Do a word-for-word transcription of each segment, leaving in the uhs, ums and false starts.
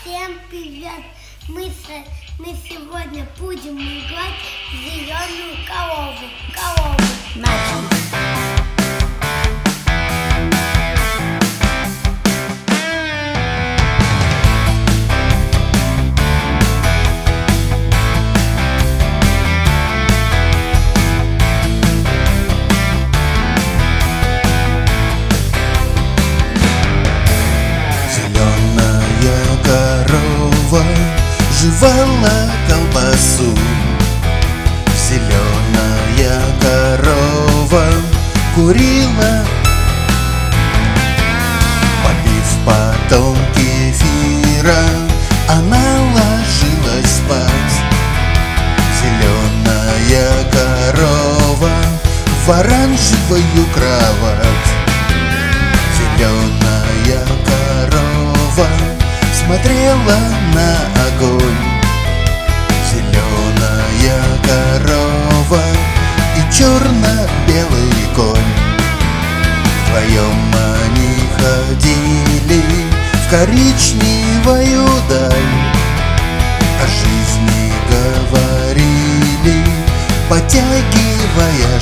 Всем привет! Мы, с... мы сегодня будем играть в зеленую корову. Корову. Начали. Жевала колбасу, зеленая корова курила, попив потом кефира, она ложилась спать. Зеленая корова в оранжевую кровать. Зеленая корова смотрела на огонь. Зеленая корова и черно-белый конь. Вдвоем они ходили в коричневую даль, о жизни говорили, потягивая.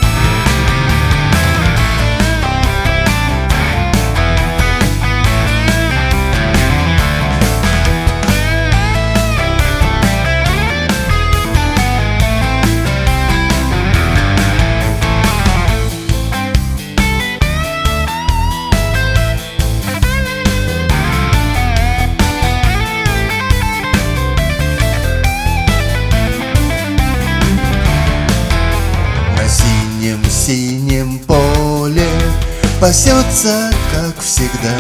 В синем поле пасется, как всегда,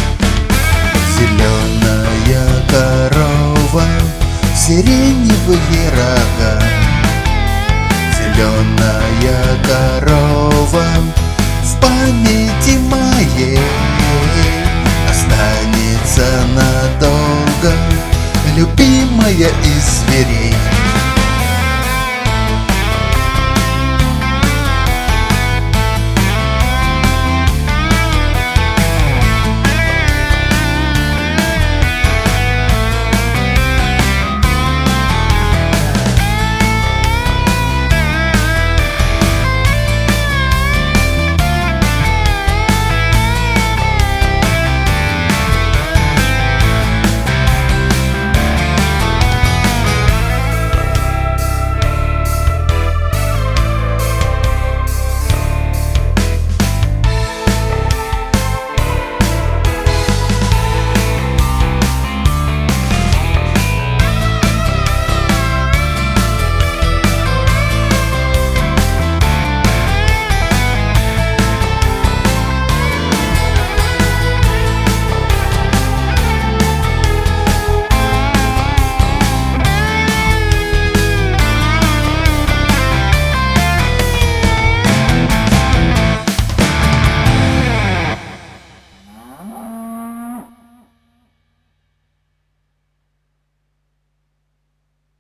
зеленая корова, сиреневые рога. Зеленая корова